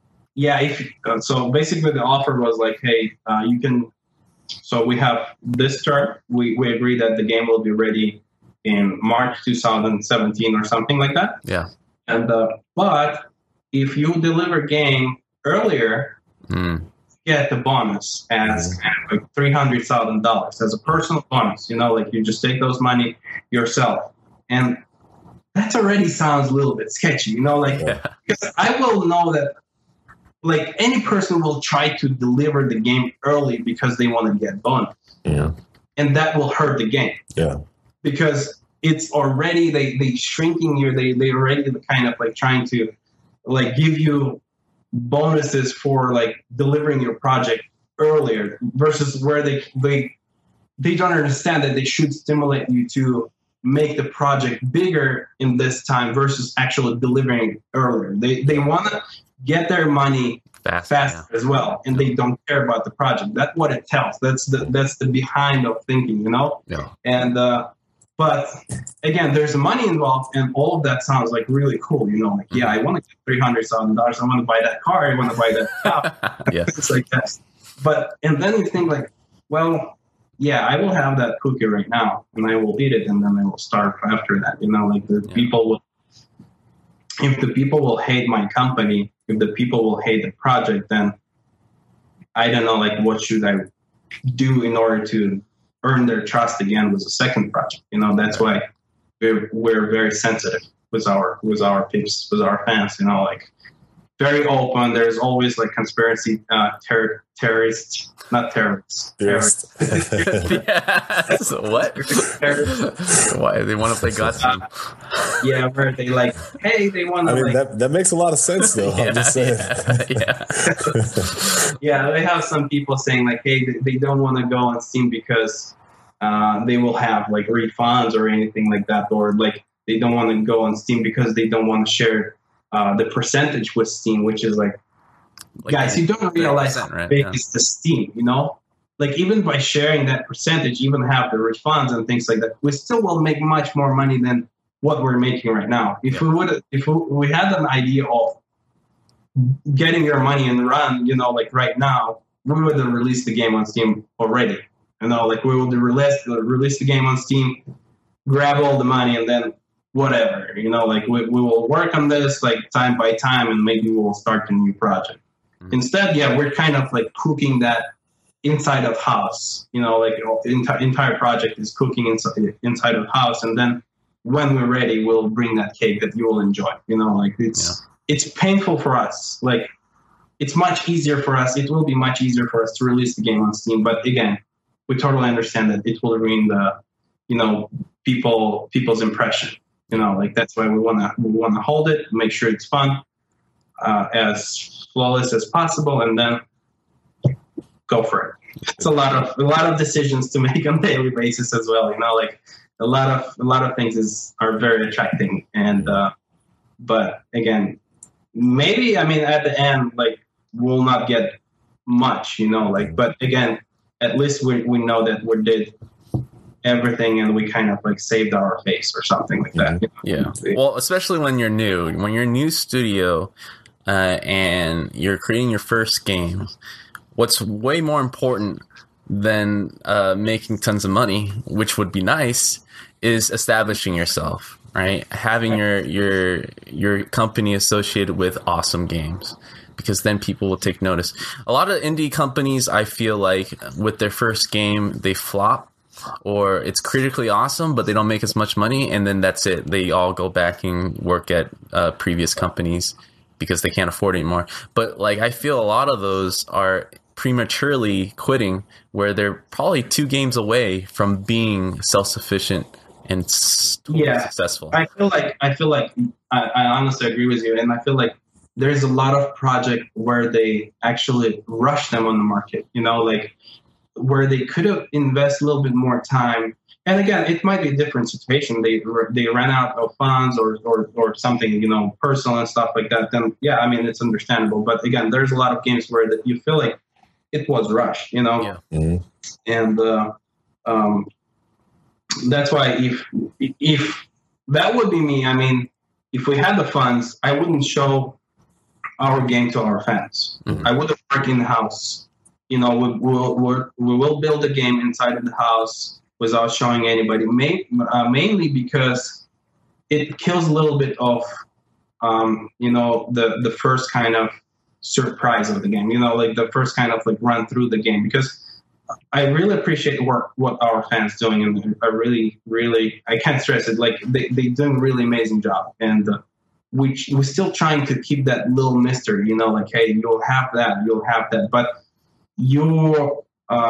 so basically the offer was like, "Hey, you can." So we have this term. We agree that the game will be ready in March 2017 or something like that. Yeah. And but if you deliver game earlier, you get the bonus as like $300,000 as a personal bonus. Like you just take those money yourself, and that already sounds a little bit sketchy. Because I will know that like any person will try to deliver the game early because they want to get bonus, and that will hurt the game. Yeah. Because it's already they shrinking you. They already kind of like trying to like give you bonuses for like delivering your project earlier versus where they don't understand that they should stimulate you to make the project bigger in this time versus actually delivering earlier. They want to get their money faster as well, and they don't care about the project. That's what it tells. That's the behind of thinking, Yeah. And but again, there's money involved, and all of that sounds like really cool. Like I want to get $300,000. I want to buy that car. I want to buy that stuff. It's like that. But and then you think like, well, I will have that cookie right now, and I will eat it, and then I will starve after that. Like the people will. If the people will hate my company, if the people will hate the project, then I don't know, like, what should I do in order to earn their trust again with a second project? That's why we're very sensitive with our peeps, with our fans. Like very open. There's always like conspiracy terrorists, not terrorists. So what? Why they want to play Gotham? Where they like, hey, they want to. I mean, that makes a lot of sense, though. I'm just saying. They have some people saying like, hey, they don't want to go on Steam because they will have like refunds or anything like that, or like they don't want to go on Steam because they don't want to share the percentage with Steam, which is like guys, you don't realize how big is the Steam, Like even by sharing that percentage, even have the refunds and things like that, we still will make much more money than what we're making right now. If we had an idea of getting your money and run, like right now, we would have released the game on Steam already. Like we would release the game on Steam, grab all the money, and then whatever, like we will work on this like time by time, and maybe we will start a new project. Mm-hmm. Instead, we're kind of like cooking that inside of house, like the entire project is cooking inside of house, and then when we're ready, we'll bring that cake that you will enjoy. Like it's painful for us. Like it's much easier for us. It will be much easier for us to release the game on Steam, but again, we totally understand that it will ruin the people's impression. Like that's why we want to hold it, make sure it's fun, as flawless as possible, and then go for it. It's a lot of decisions to make on a daily basis as well. Like a lot of things are very attracting, and but again, maybe at the end, like, we'll not get much, like, but again, at least we know that we did everything and we kind of like saved our face or something like that. Yeah. Well, especially when you're a new studio and you're creating your first game. What's way more important than making tons of money, which would be nice, is establishing yourself, right? Having your company associated with awesome games, because then people will take notice. A lot of indie companies, I feel like, with their first game, they flop, or it's critically awesome, but they don't make as much money, and then that's it. They all go back and work at previous companies because they can't afford it anymore. But like, I feel a lot of those are prematurely quitting, where they're probably 2 games away from being self-sufficient and successful. I feel like I honestly agree with you, and I feel like there's a lot of projects where they actually rush them on the market, like where they could have invested a little bit more time. And again, it might be a different situation. They ran out of funds or something, personal and stuff like that. Then it's understandable. But again, there's a lot of games where that you feel like it was rushed, Yeah. Mm-hmm. And that's why if that would be me, if we had the funds, I wouldn't show our game to our fans. Mm-hmm. I would have worked in the house. We will build a game inside of the house without showing anybody. Mainly because it kills a little bit of, the first kind of surprise of the game. Like the first kind of like run through the game, because I really appreciate what our fans doing, and I really I can't stress it. Like they doing a really amazing job, and we're still trying to keep that little mystery. Like, hey, you'll have that, but you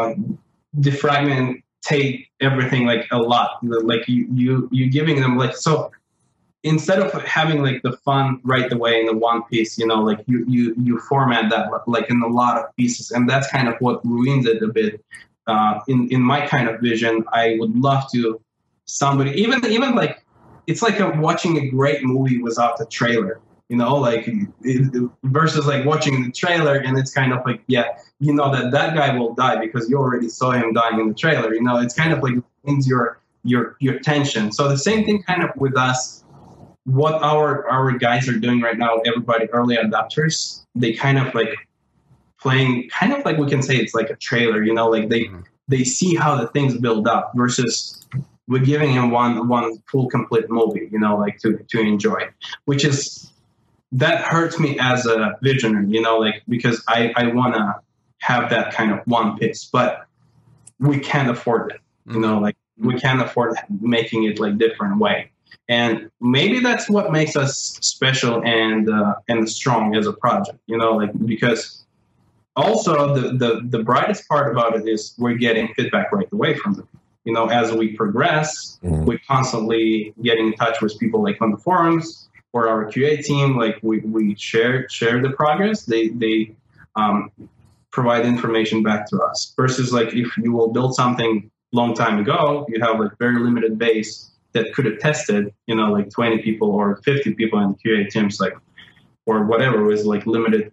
defragmentate everything like a lot. Like you giving them like, so instead of having like the fun right away in the one piece, like you format that like in a lot of pieces, and that's kind of what ruins it a bit. In my kind of vision, I would love to somebody even like, it's like watching a great movie without the trailer, like versus like watching the trailer and it's kind of like, that guy will die because you already saw him dying in the trailer. It's kind of like ruins your tension. So the same thing kind of with us. What our guys are doing right now, everybody early adopters, they kind of like playing, kind of like we can say it's like a trailer, like they see how the things build up, versus we're giving him one full complete movie, like to enjoy, which is, that hurts me as a visionary, like, because I want to have that kind of one piece, but we can't afford it, like we can't afford making it like different way. And maybe that's what makes us special and strong as a project, like, because also the brightest part about it is we're getting feedback right away from them. As we progress, we constantly getting in touch with people like on the forums or our QA team. Like we share the progress. They provide information back to us, versus like if you will build something long time ago, you have like very limited base that could have tested, like 20 people or 50 people in the QA teams, like, or whatever, was like limited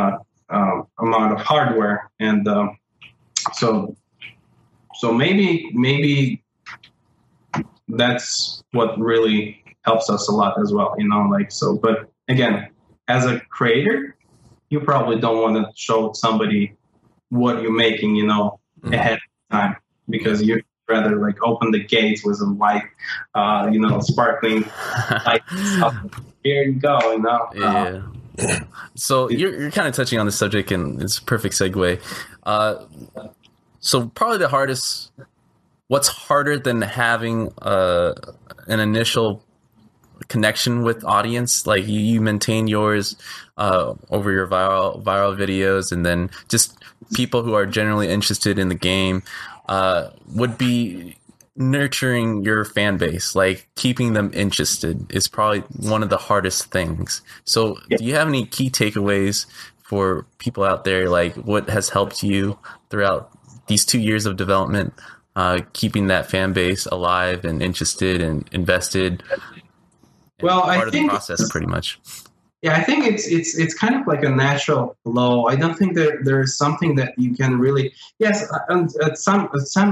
amount of hardware. And so maybe that's what really helps us a lot as well, like, so, but again, as a creator, you probably don't want to show somebody what you're making, ahead of time, because you're rather like open the gates with a white, sparkling light. Here you go, Yeah. So you're kind of touching on the subject, and it's a perfect segue. So probably what's harder than having an initial connection with audience? Like you maintain yours over your viral videos, and then just people who are generally interested in the game. Would be nurturing your fan base, like keeping them interested is probably one of the hardest things. So do you have any key takeaways for people out there, like what has helped you throughout these 2 years of development, keeping that fan base alive and interested and invested? Well, I part of the think process, pretty much. Yeah, I think it's kind of like a natural flow. I don't think that there is something that you can really. Yes, at some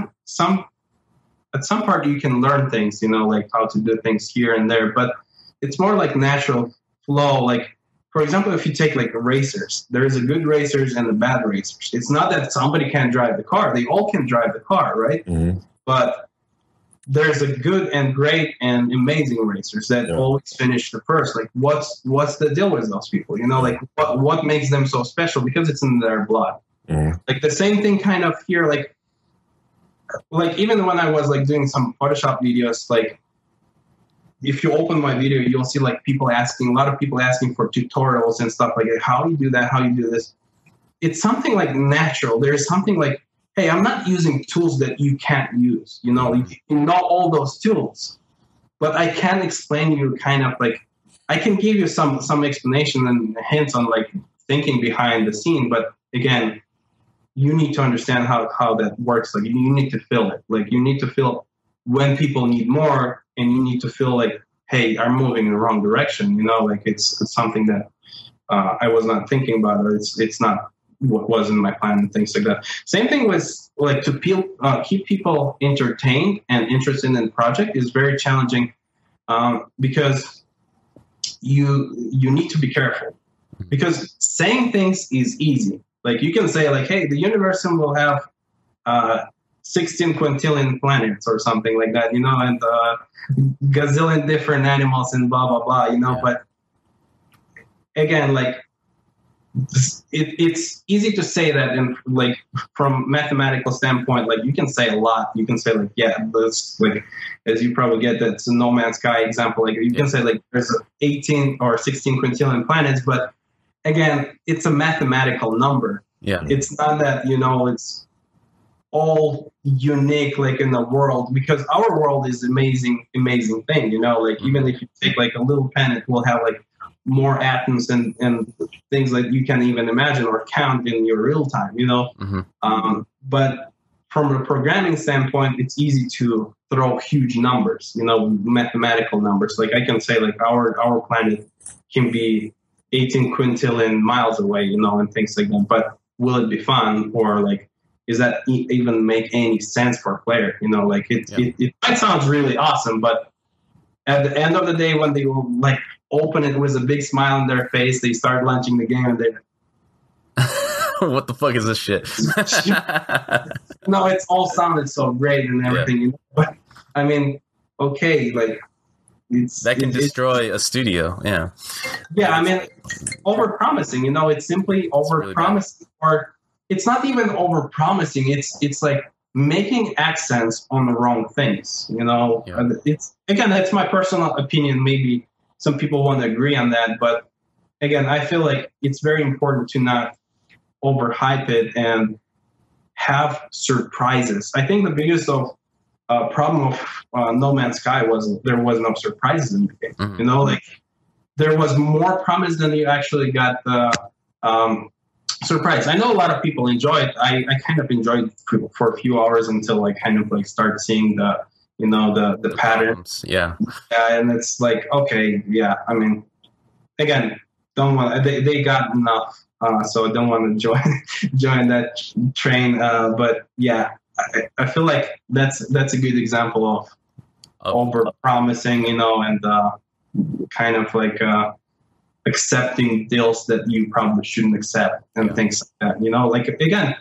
part you can learn things, like how to do things here and there. But it's more like natural flow. Like, for example, if you take like racers, there's a good racers and the bad racers. It's not that somebody can't drive the car; they all can drive the car, right? Mm-hmm. But there's a good and great and amazing racers that always finish the first. Like, what's the deal with those people? Like what makes them so special? Because it's in their blood. Mm. Like the same thing kind of here. Like even when I was like doing some Photoshop videos, like if you open my video, you'll see like a lot of people asking for tutorials and stuff like that. How you do that? How you do this? It's something like natural. There's something like, hey, I'm not using tools that you can't use. You know all those tools, but I can explain you kind of like, I can give you some explanation and hints on like thinking behind the scene. But again, you need to understand how that works. Like you need to feel it. Like you need to feel when people need more, and you need to feel like, hey, I'm moving in the wrong direction. Like it's something that I was not thinking about, or it's not what was in my plan and things like that. Same thing with like to keep people entertained and interested in the project is very challenging, because you need to be careful, because saying things is easy. Like you can say like, hey, the universum will have 16 quintillion planets or something like that, and gazillion different animals and blah blah blah, But again, like it's easy to say that, and like from mathematical standpoint, like you can say a lot. You can say like, yeah, that's like, as you probably get, that's a No Man's Sky example. Like you can say like there's 18 or 16 quintillion planets, but again, it's a mathematical number. Yeah, it's not that it's all unique like in the world, because our world is amazing thing. Like even if you take like a little planet, will have like more atoms and things that you can even imagine or count in your real time, but from a programming standpoint, it's easy to throw huge numbers, mathematical numbers. Like I can say like our planet can be 18 quintillion miles away, and things like that. But will it be fun, or like, is that even make any sense for a player? Like it might sound really awesome, but at the end of the day, when they will like open it with a big smile on their face, they start launching the game and they what the fuck is this shit? No, it's all sounded so great and everything. But I mean, okay, like that can destroy a studio. Yeah, I mean, over promising, it's simply over promising, or it's not even over promising. It's like making accents on the wrong things. It's, again, that's my personal opinion. Maybe some people want to agree on that, but again, I feel like it's very important to not overhype it and have surprises. I think the biggest problem of No Man's Sky was there was no surprises in the game. Mm-hmm. Like there was more promise than you actually got the surprise. I know a lot of people enjoy it. I kind of enjoyed it for a few hours until I kind of like start seeing the pattern. Problems. Yeah, and it's like, okay, yeah. I mean, again, they got enough, so I don't want to join that train. But yeah, I feel like that's a good example of over promising, and kind of like accepting deals that you probably shouldn't accept and things like that. Like again,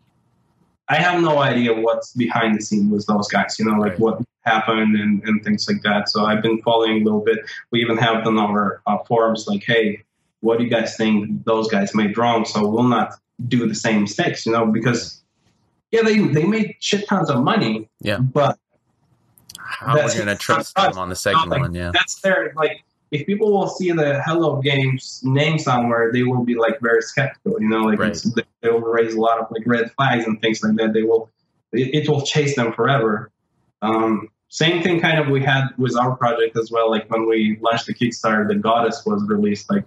I have no idea what's behind the scenes with those guys, like what happened and things like that. So I've been following a little bit. We even have on our forums like, hey, what do you guys think those guys made wrong? So we'll not do the same mistakes, because they made shit tons of money. Yeah. But how are we going to trust them on the second one? Yeah. That's their, like, if people will see the Hello Games name somewhere, they will be like very skeptical, like they will raise a lot of like red flags and things like that. It will chase them forever. Same thing kind of we had with our project as well. Like when we launched the Kickstarter, the Goddess was released like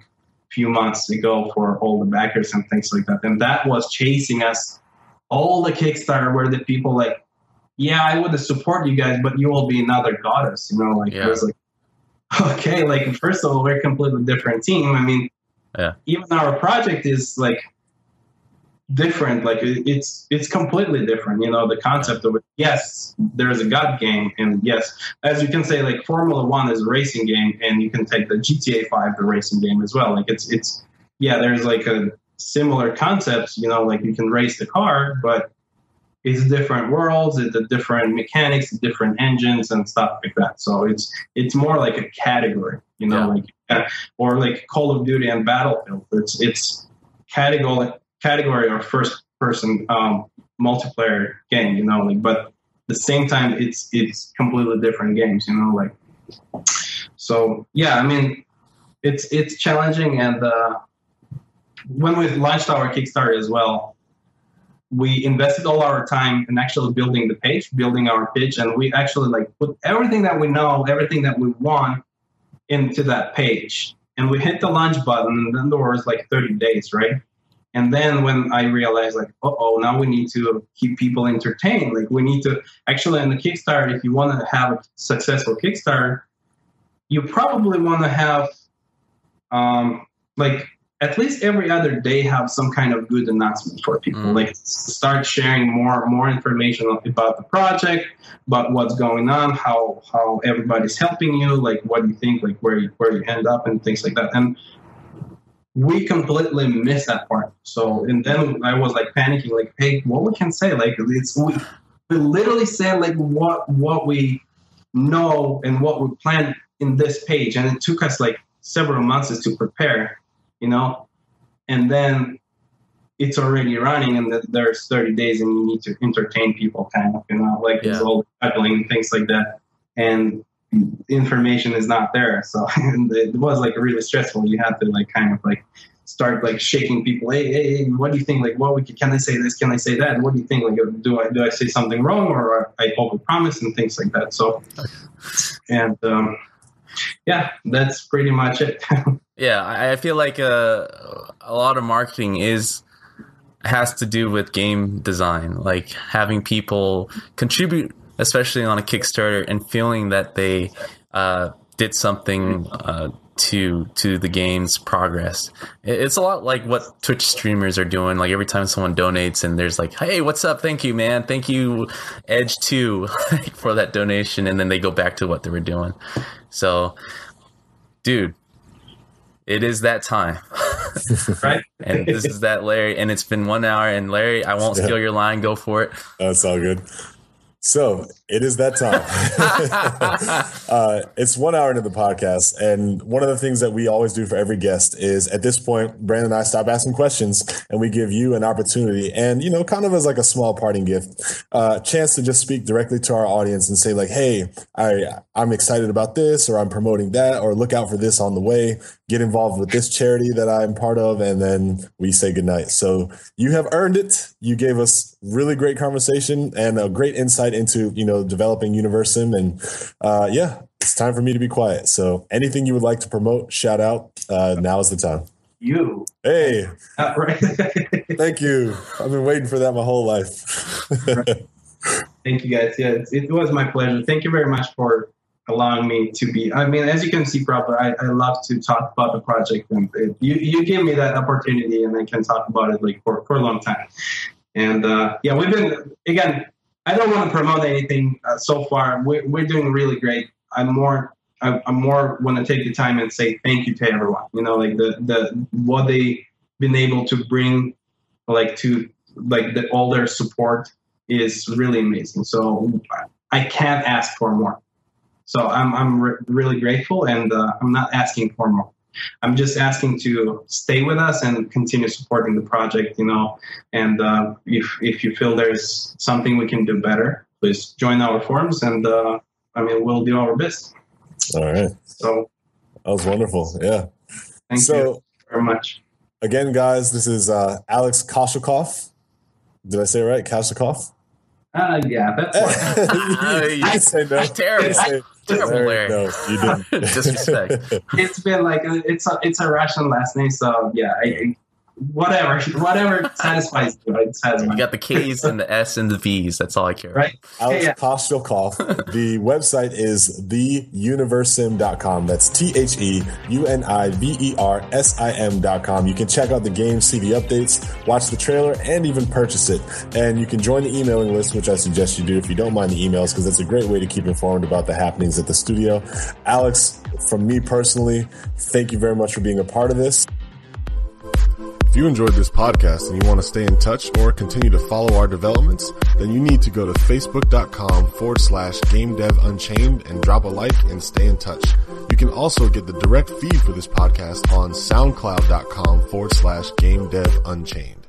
few months ago for all the backers and things like that. And that was chasing us all the Kickstarter where the people like, yeah, I would support you guys, but you will be another goddess, you know, like it was like, okay, like first of all, we're a completely different team. I mean, even our project is like different, like it's completely different, you know, the concept of it. Yes, there's a god game, and yes, as you can say, like Formula One is a racing game, and you can take the GTA 5 the racing game as well. Like it's there's like a similar concepts, you know, like you can race the car, but it's different worlds, it's a different mechanics, different engines and stuff like that. So it's more like a category, you know, like or like Call of Duty and Battlefield. It's category or first person multiplayer game, you know, like, but at the same time it's completely different games, you know, like, so yeah, I mean it's challenging. And when we launched our Kickstarter as well, we invested all our time in actually building the page, building our pitch, and we actually like put everything that we know, everything that we want into that page. And we hit the launch button, and then there was like 30 days, right? And then when I realized like, now we need to keep people entertained. Like we need to actually in the Kickstarter, if you want to have a successful Kickstarter, you probably want to have like at least every other day have some kind of good announcement for people. Like start sharing more information about the project, about what's going on, how everybody's helping you, like what do you think, like where you end up and things like that. And we completely missed that part. So, and then I was like panicking, like, hey, what we can say? Like, we literally said like what we know and what we planned in this page. And it took us like several months to prepare, you know, and then it's already running and there's 30 days and you need to entertain people kind of, you know, like it's all juggling and things like that. And information is not there. So it was like really stressful. You had to like kind of like start like shaking people. Hey, what do you think? Like, can I say this? Can I say that? What do you think? Like, do I say something wrong or I overpromise and things like that? So, and yeah, that's pretty much it. Yeah, I feel like a lot of marketing has to do with game design, like having people contribute, especially on a Kickstarter, and feeling that they did something to the game's progress. It's a lot like what Twitch streamers are doing. Like every time someone donates and there's like, hey, what's up? Thank you, man. Thank you, Edge2, for that donation. And then they go back to what they were doing. So, dude, it is that time. Right? And this is that Larry. And it's been 1 hour. And Larry, I won't steal your line. Go for it. That's all good. So it is that time. It's 1 hour into the podcast. And one of the things that we always do for every guest is at this point, Brandon and I stop asking questions and we give you an opportunity and, you know, kind of as like a small parting gift, chance to just speak directly to our audience and say like, hey, I'm excited about this, or I'm promoting that, or look out for this on the way, get involved with this charity that I'm part of. And then we say goodnight. So you have earned it. You gave us really great conversation and a great insight into, you know, developing Universum. And yeah, it's time for me to be quiet. So anything you would like to promote, shout out, now is the time. You. Hey. Right. Thank you. I've been waiting for that my whole life. Thank you, guys. Yeah, it was my pleasure. Thank you very much for allowing me to be. I mean, as you can see, probably I love to talk about the project, and you gave me that opportunity, and I can talk about it like for a long time. And yeah, we've been, again, I don't want to promote anything so far. We're doing really great. I'm more want to take the time and say thank you to everyone. You know, like the what they've been able to bring, like to like all their support is really amazing. So I can't ask for more. So I'm really grateful, and I'm not asking for more. I'm just asking to stay with us and continue supporting the project, you know. And if you feel there's something we can do better, please join our forums, and I mean, we'll do our best. All right. So that was wonderful. Yeah. Thank you very much. Again, guys, this is Alex Koshikov. Did I say it right? Koshikov? Yeah, that's why. You didn't say no. Terrible, Larry. No, you didn't. Disrespect. It's been like it's a Russian last name, so yeah, whatever satisfies you. It satisfies. You got the K's and the S and the V's. That's all I care about. Right? Alex Yeah. Kostyukov. The website is theuniversim.com. That's TheUniversim.com. You can check out the game, see the updates, watch the trailer, and even purchase it. And you can join the emailing list, which I suggest you do if you don't mind the emails, because that's a great way to keep informed about the happenings at the studio. Alex, from me personally, thank you very much for being a part of this. If you enjoyed this podcast and you want to stay in touch or continue to follow our developments, then you need to go to facebook.com/GameDevUnchained and drop a like and stay in touch. You can also get the direct feed for this podcast on soundcloud.com/GameDevUnchained.